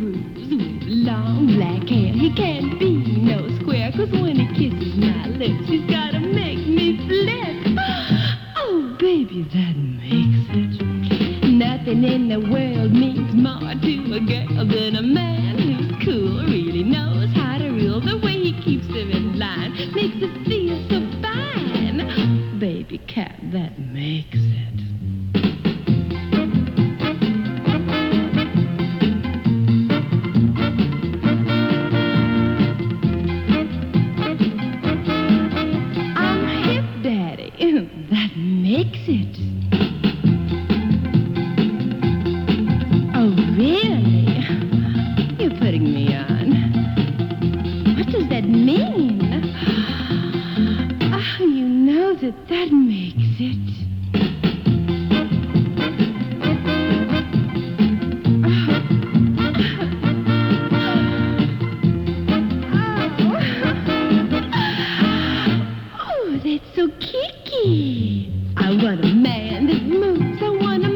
grooves with long black hair. He can't be no square, 'cause when he kisses my lips, he's gotta make me flip. Oh, baby, that makes it. Nothing in the world means more to a girl than a man who's cool, really knows how to rule. The way he keeps them in line makes it feel so fine. Baby cat, that makes it. I'm hip, Daddy. That makes it. Oh, really? You're putting me on. What does that mean? Oh, you know that makes it. Oh, that's so kicky. I want a man that moves. I want a